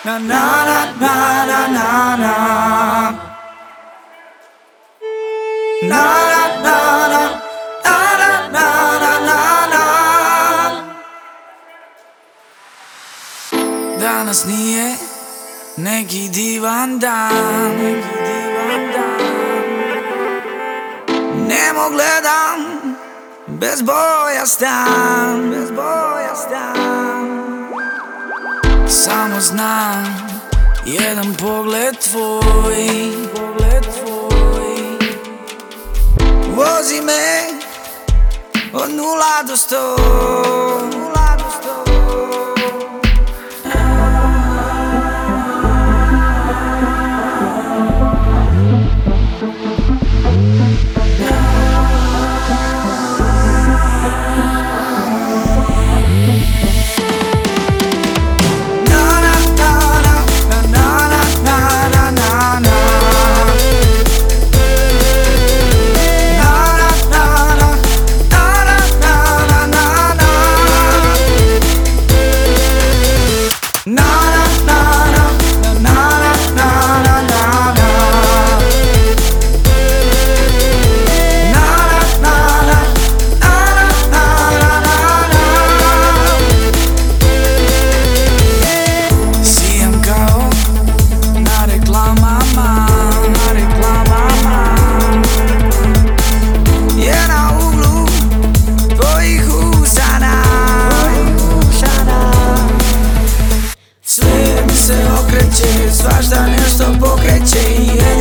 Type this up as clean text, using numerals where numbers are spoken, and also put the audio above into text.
na na na na na na na na na na na. Danas nije neki divan dan, nemo gledam bezbojastan, samo znam jedan pogled tvoj vozi me od 0 do 100. Svašta nešto pokreće,